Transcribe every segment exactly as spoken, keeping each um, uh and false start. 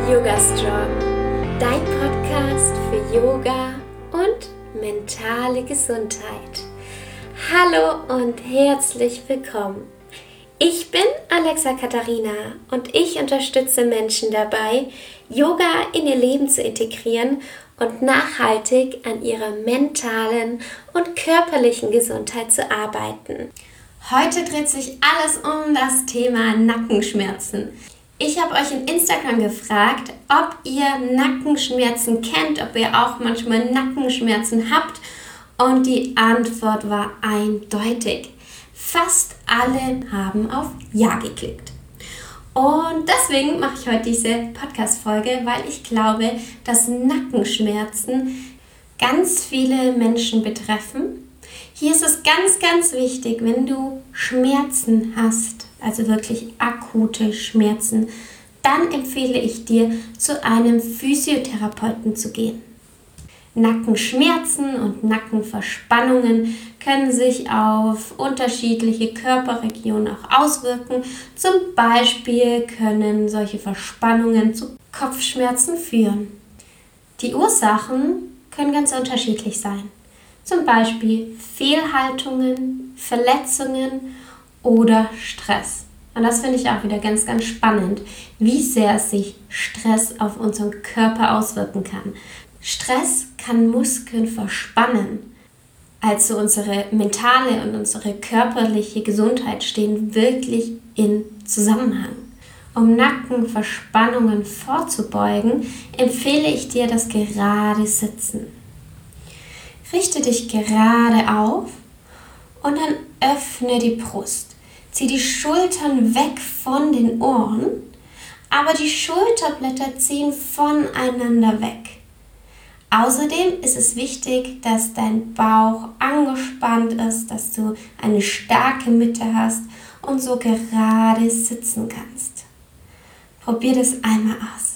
Yoga Strong, dein Podcast für Yoga und mentale Gesundheit. Hallo und herzlich willkommen. Ich bin Alexa Katharina und ich unterstütze Menschen dabei, Yoga in ihr Leben zu integrieren und nachhaltig an ihrer mentalen und körperlichen Gesundheit zu arbeiten. Heute dreht sich alles um das Thema Nackenschmerzen. Ich habe euch in Instagram gefragt, ob ihr Nackenschmerzen kennt, ob ihr auch manchmal Nackenschmerzen habt, und die Antwort war eindeutig. Fast alle haben auf Ja geklickt. Und deswegen mache ich heute diese Podcast-Folge, weil ich glaube, dass Nackenschmerzen ganz viele Menschen betreffen. Hier ist es ganz, ganz wichtig, wenn du Schmerzen hast, also wirklich akute Schmerzen, dann empfehle ich dir, zu einem Physiotherapeuten zu gehen. Nackenschmerzen und Nackenverspannungen können sich auf unterschiedliche Körperregionen auch auswirken. Zum Beispiel können solche Verspannungen zu Kopfschmerzen führen. Die Ursachen können ganz unterschiedlich sein. Zum Beispiel Fehlhaltungen, Verletzungen oder Stress. Und das finde ich auch wieder ganz, ganz spannend, wie sehr sich Stress auf unseren Körper auswirken kann. Stress kann Muskeln verspannen. Also unsere mentale und unsere körperliche Gesundheit stehen wirklich in Zusammenhang. Um Nackenverspannungen vorzubeugen, empfehle ich dir das gerade Sitzen. Richte dich gerade auf und dann öffne die Brust. Zieh die Schultern weg von den Ohren, aber die Schulterblätter ziehen voneinander weg. Außerdem ist es wichtig, dass dein Bauch angespannt ist, dass du eine starke Mitte hast und so gerade sitzen kannst. Probier das einmal aus.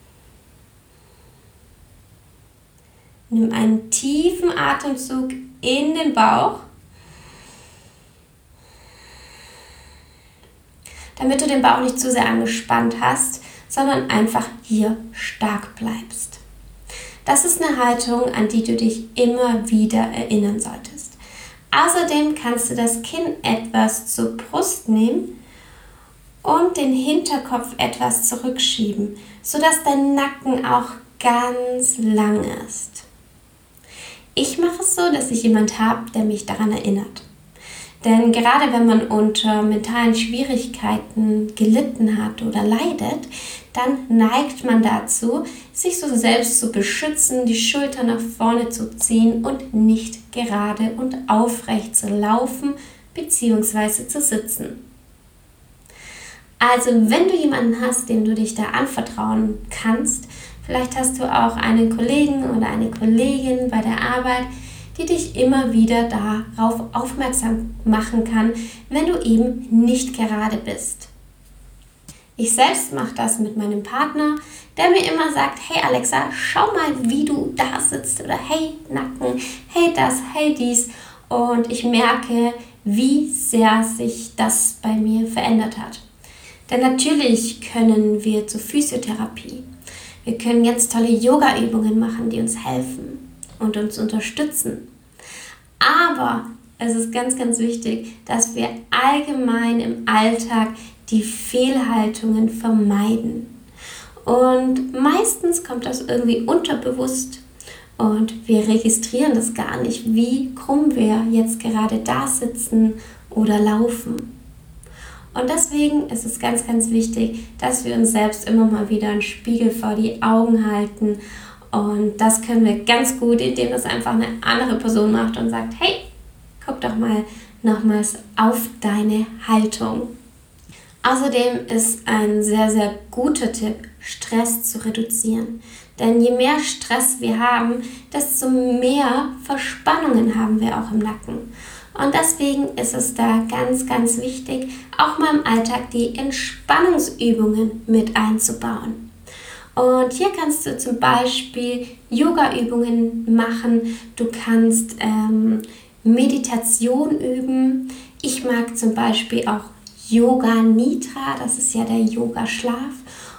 Nimm einen tiefen Atemzug in den Bauch, damit du den Bauch nicht zu sehr angespannt hast, sondern einfach hier stark bleibst. Das ist eine Haltung, an die du dich immer wieder erinnern solltest. Außerdem kannst du das Kinn etwas zur Brust nehmen und den Hinterkopf etwas zurückschieben, sodass dein Nacken auch ganz lang ist. Ich mache es so, dass ich jemanden habe, der mich daran erinnert. Denn gerade wenn man unter mentalen Schwierigkeiten gelitten hat oder leidet, dann neigt man dazu, sich so selbst zu beschützen, die Schultern nach vorne zu ziehen und nicht gerade und aufrecht zu laufen bzw. zu sitzen. Also wenn du jemanden hast, dem du dich da anvertrauen kannst, vielleicht hast du auch einen Kollegen oder eine Kollegin bei der Arbeit, die dich immer wieder darauf aufmerksam machen kann, wenn du eben nicht gerade bist. Ich selbst mache das mit meinem Partner, der mir immer sagt, hey Alexa, schau mal, wie du da sitzt, oder hey Nacken, hey das, hey dies. Und ich merke, wie sehr sich das bei mir verändert hat. Denn natürlich können wir zur Physiotherapie. Wir können ganz tolle Yoga-Übungen machen, die uns helfen und uns unterstützen. Aber es ist ganz, ganz wichtig, dass wir allgemein im Alltag die Fehlhaltungen vermeiden. Und meistens kommt das irgendwie unterbewusst und wir registrieren das gar nicht, wie krumm wir jetzt gerade da sitzen oder laufen. Und deswegen ist es ganz, ganz wichtig, dass wir uns selbst immer mal wieder einen Spiegel vor die Augen halten. Und das können wir ganz gut, indem das einfach eine andere Person macht und sagt, hey, guck doch mal nochmals auf deine Haltung. Außerdem ist ein sehr, sehr guter Tipp, Stress zu reduzieren. Denn je mehr Stress wir haben, desto mehr Verspannungen haben wir auch im Nacken. Und deswegen ist es da ganz, ganz wichtig, auch mal im Alltag die Entspannungsübungen mit einzubauen. Und hier kannst du zum Beispiel Yoga-Übungen machen, du kannst ähm, Meditation üben. Ich mag zum Beispiel auch Yoga Nidra, das ist ja der Yoga-Schlaf.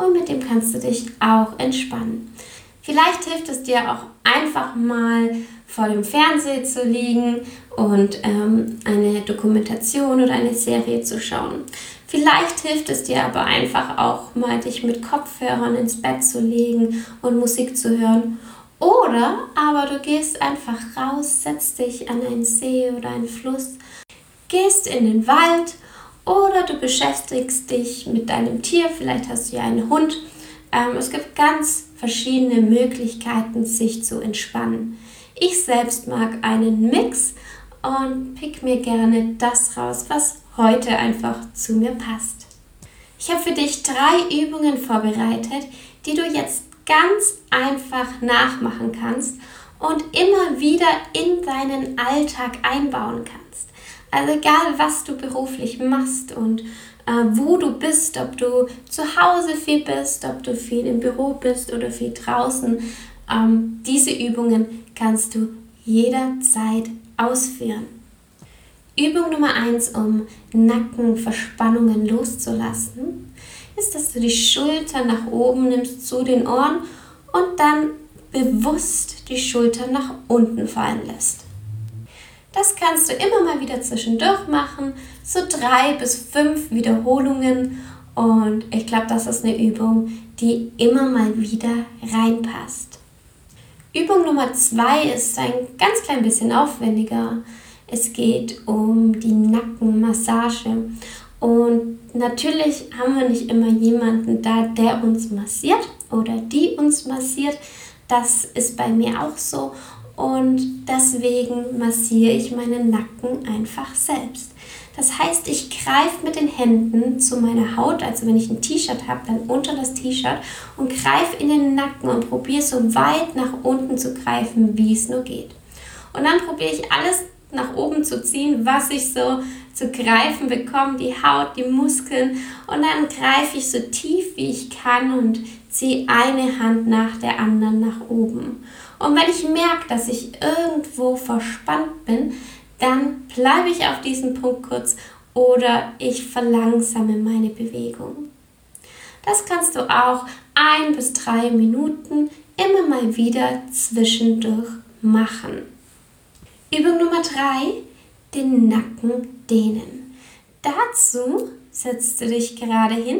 und mit dem kannst du dich auch entspannen. Vielleicht hilft es dir auch einfach mal vor dem Fernseher zu liegen und ähm, eine Dokumentation oder eine Serie zu schauen. Vielleicht hilft es dir aber einfach auch mal, dich mit Kopfhörern ins Bett zu legen und Musik zu hören. Oder aber du gehst einfach raus, setzt dich an einen See oder einen Fluss, gehst in den Wald oder du beschäftigst dich mit deinem Tier, vielleicht hast du ja einen Hund. Ähm, es gibt ganz verschiedene Möglichkeiten, sich zu entspannen. Ich selbst mag einen Mix und pick mir gerne das raus, was heute einfach zu mir passt. Ich habe für dich drei Übungen vorbereitet, die du jetzt ganz einfach nachmachen kannst und immer wieder in deinen Alltag einbauen kannst. Also egal, was du beruflich machst und äh, wo du bist, ob du zu Hause viel bist, ob du viel im Büro bist oder viel draußen, ähm, diese Übungen kannst du jederzeit ausführen. Übung Nummer eins, um Nackenverspannungen loszulassen, ist, dass du die Schultern nach oben nimmst zu den Ohren und dann bewusst die Schultern nach unten fallen lässt. Das kannst du immer mal wieder zwischendurch machen, so drei bis fünf Wiederholungen, und ich glaube, das ist eine Übung, die immer mal wieder reinpasst. Übung Nummer zwei ist ein ganz klein bisschen aufwendiger. Es geht um die Nackenmassage. Und natürlich haben wir nicht immer jemanden da, der uns massiert oder die uns massiert. Das ist bei mir auch so. Und deswegen massiere ich meinen Nacken einfach selbst. Das heißt, ich greife mit den Händen zu meiner Haut, also wenn ich ein T-Shirt habe, dann unter das T-Shirt und greife in den Nacken und probiere so weit nach unten zu greifen, wie es nur geht. Und dann probiere ich alles nach oben zu ziehen, was ich so zu greifen bekomme, die Haut, die Muskeln, und dann greife ich so tief wie ich kann und ziehe eine Hand nach der anderen nach oben. Und wenn ich merke, dass ich irgendwo verspannt bin, dann bleibe ich auf diesem Punkt kurz oder ich verlangsame meine Bewegung. Das kannst du auch ein bis drei Minuten immer mal wieder zwischendurch machen. Übung Nummer drei, den Nacken dehnen. Dazu setzt du dich gerade hin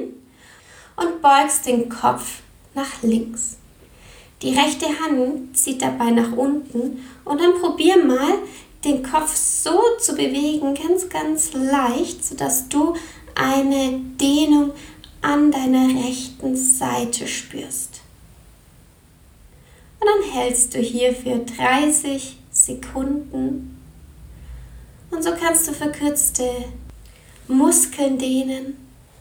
und beugst den Kopf nach links. Die rechte Hand zieht dabei nach unten und dann probier mal, den Kopf so zu bewegen, ganz, ganz leicht, sodass du eine Dehnung an deiner rechten Seite spürst. Und dann hältst du hier für dreißig Sekunden und so kannst du verkürzte Muskeln dehnen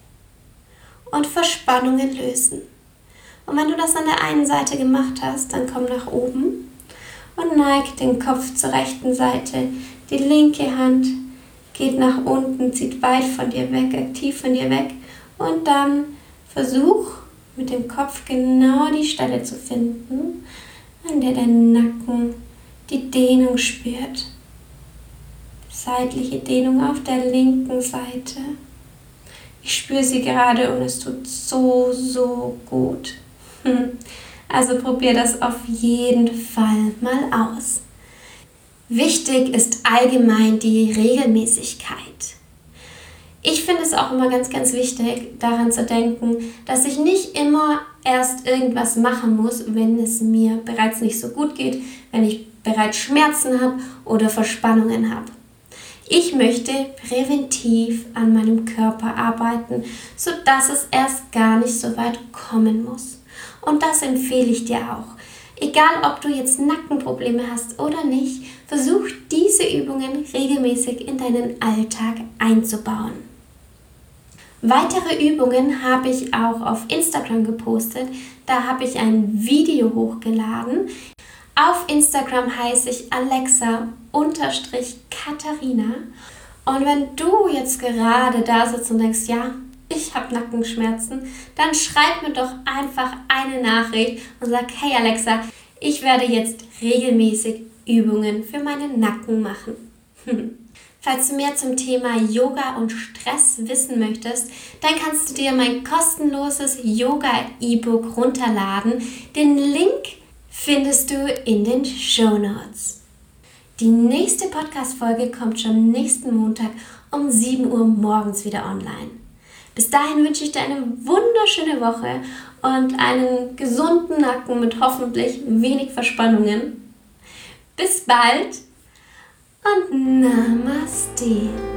und Verspannungen lösen. Und wenn du das an der einen Seite gemacht hast, dann komm nach oben und neig den Kopf zur rechten Seite. Die linke Hand geht nach unten, zieht weit von dir weg, aktiv von dir weg. Und dann versuch mit dem Kopf genau die Stelle zu finden, an der dein Nacken die Dehnung spürt. Seitliche Dehnung auf der linken Seite. Ich spüre sie gerade und es tut so, so gut. Also probier das auf jeden Fall mal aus. Wichtig ist allgemein die Regelmäßigkeit. Ich finde es auch immer ganz, ganz wichtig, daran zu denken, dass ich nicht immer erst irgendwas machen muss, wenn es mir bereits nicht so gut geht, wenn ich bereits Schmerzen habe oder Verspannungen habe. Ich möchte präventiv an meinem Körper arbeiten, sodass es erst gar nicht so weit kommen muss. Und das empfehle ich dir auch. Egal, ob du jetzt Nackenprobleme hast oder nicht, versuch diese Übungen regelmäßig in deinen Alltag einzubauen. Weitere Übungen habe ich auch auf Instagram gepostet. Da habe ich ein Video hochgeladen. Auf Instagram heiße ich Alexa-Katharina. Und wenn du jetzt gerade da sitzt und denkst, ja, ich habe Nackenschmerzen, dann schreib mir doch einfach eine Nachricht und sag, hey Alexa, ich werde jetzt regelmäßig Übungen für meinen Nacken machen. Falls du mehr zum Thema Yoga und Stress wissen möchtest, dann kannst du dir mein kostenloses Yoga-E-Book runterladen. Den Link findest du in den Shownotes. Die nächste Podcast-Folge kommt schon nächsten Montag um sieben Uhr morgens wieder online. Bis dahin wünsche ich dir eine wunderschöne Woche und einen gesunden Nacken mit hoffentlich wenig Verspannungen. Bis bald und Namaste.